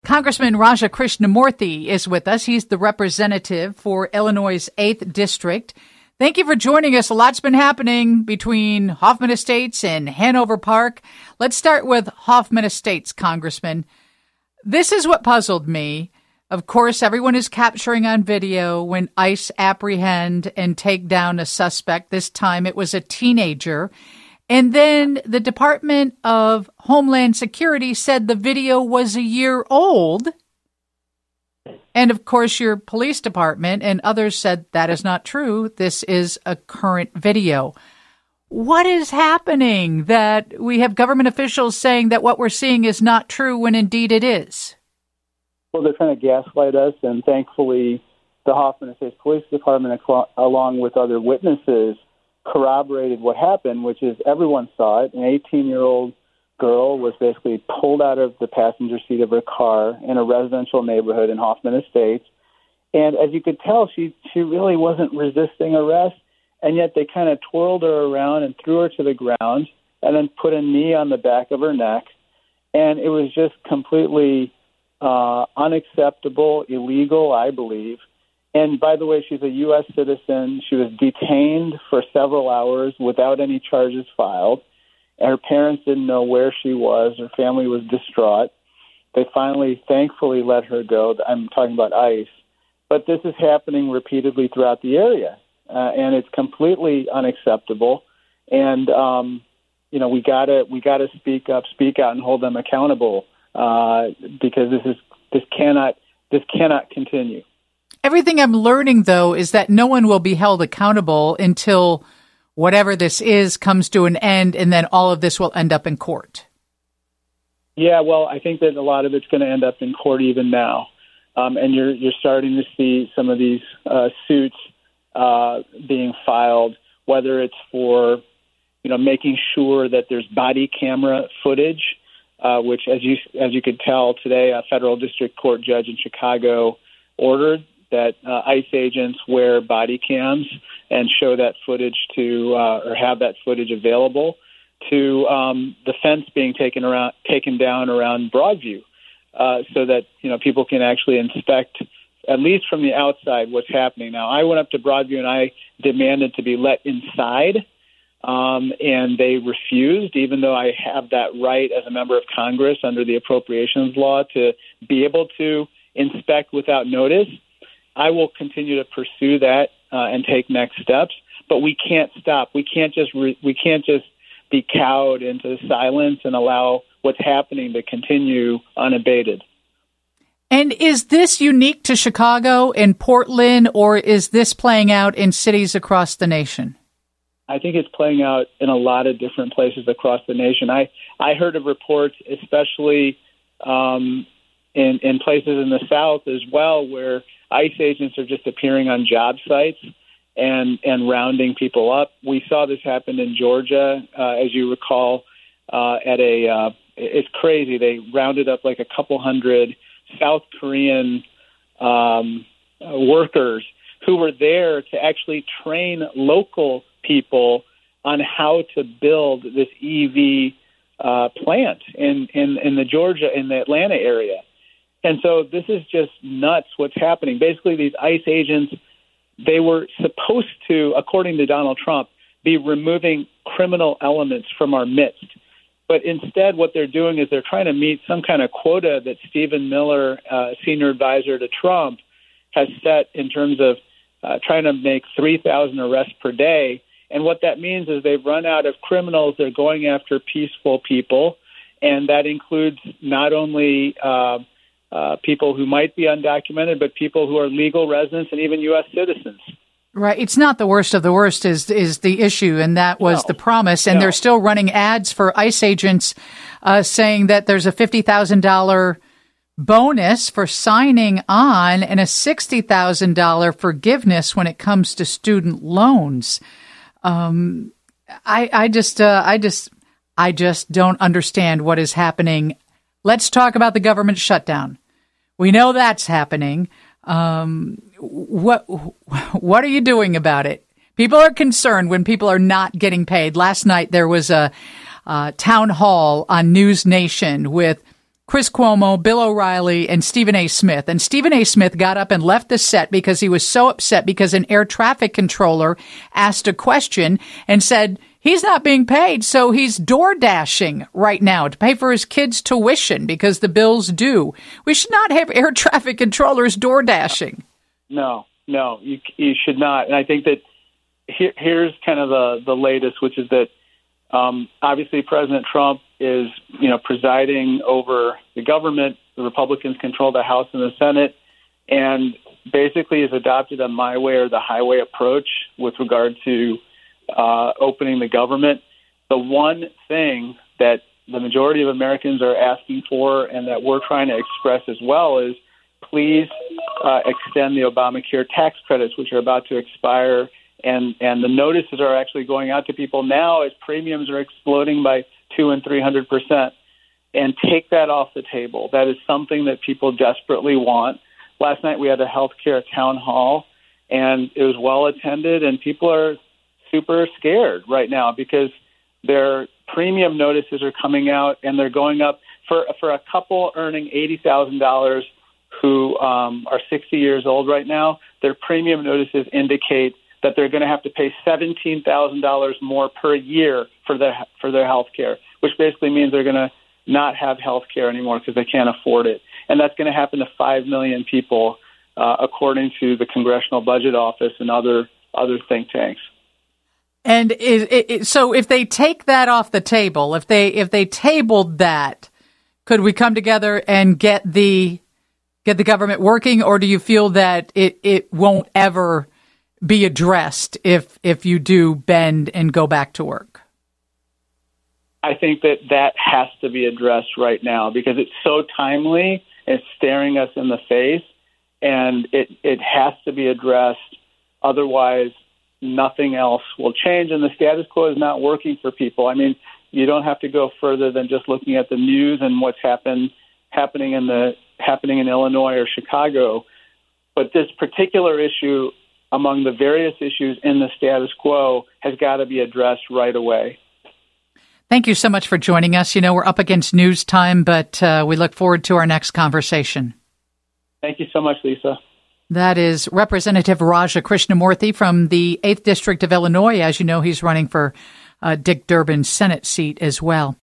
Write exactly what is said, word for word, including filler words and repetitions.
Congressman Raja Krishnamoorthi is with us. He's the representative for Illinois' eighth District. Thank you for joining us. A lot's been happening between Hoffman Estates and Hanover Park. Let's start with Hoffman Estates, Congressman. This is what puzzled me. Of course, everyone is capturing on video when ICE apprehend and take down a suspect. This time it was a teenager. And then the Department of Homeland Security said the video was a year old. And of course, your police department and others said that is not true. This is a current video. What is happening that we have government officials saying that what we're seeing is not true when indeed it is? Well, they're trying to gaslight us, and thankfully the Hoffman Estates Police Department, along with other witnesses, corroborated what happened, which is everyone saw it. An eighteen-year-old girl was basically pulled out of the passenger seat of her car in a residential neighborhood in Hoffman Estates. And as you could tell, she, she really wasn't resisting arrest, and yet they kind of twirled her around and threw her to the ground and then put a knee on the back of her neck. And it was just completely uh, unacceptable, illegal, I believe. And by the way, she's a U S citizen. She was detained for several hours without any charges filed. Her parents didn't know where she was. Her family was distraught. They finally, thankfully, let her go. I'm talking about ICE. But this is happening repeatedly throughout the area, uh, and it's completely unacceptable. And um, you know, we gotta we gotta speak up, speak out, and hold them accountable uh, because this is this cannot this cannot continue. Everything I'm learning, though, is that no one will be held accountable until whatever this is comes to an end, and then all of this will end up in court. Yeah, well, I think that a lot of it's going to end up in court even now. Um, and you're you're starting to see some of these uh, suits uh, being filed, whether it's for, you know, making sure that there's body camera footage, uh, which, as you as you could tell today, a federal district court judge in Chicago ordered that uh, ICE agents wear body cams and show that footage to, uh, or have that footage available to um, the fence being taken around, taken down around Broadview, uh, so that, you know, people can actually inspect, at least from the outside, what's happening. Now, I went up to Broadview and I demanded to be let inside, um, and they refused, even though I have that right as a member of Congress under the appropriations law to be able to inspect without notice. I will continue to pursue that uh, and take next steps, but we can't stop. We can't just re- we can't just be cowed into silence and allow what's happening to continue unabated. And is this unique to Chicago and Portland, or is this playing out in cities across the nation? I think it's playing out in a lot of different places across the nation. I, I heard of reports, especially um, in, in places in the South as well, where ICE agents are just appearing on job sites and, and rounding people up. We saw this happen in Georgia, uh, as you recall, uh, at a, uh, it's crazy. They rounded up like a couple hundred South Korean um, uh, workers who were there to actually train local people on how to build this E V uh, plant in, in, in the Georgia, in the Atlanta area. And so this is just nuts what's happening. Basically, these ICE agents, they were supposed to, according to Donald Trump, be removing criminal elements from our midst. But instead, what they're doing is they're trying to meet some kind of quota that Stephen Miller, uh, senior advisor to Trump, has set in terms of uh, trying to make three thousand arrests per day. And what that means is they've run out of criminals. They're going after peaceful people. And that includes not only uh, Uh, people who might be undocumented, but people who are legal residents and even U S citizens. Right. It's not the worst of the worst is is the issue, and that was no. the promise. And no. they're still running ads for ICE agents uh, saying that there's a fifty thousand dollars bonus for signing on and a sixty thousand dollars forgiveness when it comes to student loans. Um, I, I just, uh, I just, I just don't understand what is happening. Let's talk about the government shutdown. We know that's happening. Um, what what are you doing about it? People are concerned when people are not getting paid. Last night there was a uh, town hall on News Nation with Chris Cuomo, Bill O'Reilly, and Stephen A. Smith. And Stephen A. Smith got up and left the set because he was so upset because an air traffic controller asked a question and said he's not being paid, so he's door dashing right now to pay for his kids' tuition because the bills due. We should not have air traffic controllers door dashing. No, no, you, you should not. And I think that here, here's kind of the, the latest, which is that um, obviously President Trump is, you know, presiding over the government. The Republicans control the House and the Senate, and basically has adopted a my way or the highway approach with regard to uh, opening the government. The one thing that the majority of Americans are asking for and that we're trying to express as well is please uh, extend the Obamacare tax credits, which are about to expire. And, and the notices are actually going out to people now as premiums are exploding by two and three hundred percent, and take that off the table. That is something that people desperately want. Last night we had a healthcare town hall, and it was well attended, and people are super scared right now because their premium notices are coming out, and they're going up for for a couple earning eighty thousand dollars who um, are sixty years old right now. Their premium notices indicate that they're going to have to pay seventeen thousand dollars more per year for their for their health care, which basically means they're going to not have health care anymore because they can't afford it. And that's going to happen to five million people, uh, according to the Congressional Budget Office and other other think tanks. And is, it, so if they take that off the table, if they if they tabled that, could we come together and get the get the government working, or do you feel that it, it won't ever be addressed if if you do bend and go back to work? I think that that has to be addressed right now because it's so timely. It's staring us in the face, and it, it has to be addressed. Otherwise, nothing else will change, and the status quo is not working for people. I mean, you don't have to go further than just looking at the news and what's happened happening in the happening in Illinois or Chicago. But this particular issue, among the various issues in the status quo, has got to be addressed right away. Thank you so much for joining us. You know, we're up against news time, but uh, we look forward to our next conversation. Thank you so much, Lisa. That is Representative Raja Krishnamoorthi from the eighth District of Illinois. As you know, he's running for uh, Dick Durbin's Senate seat as well.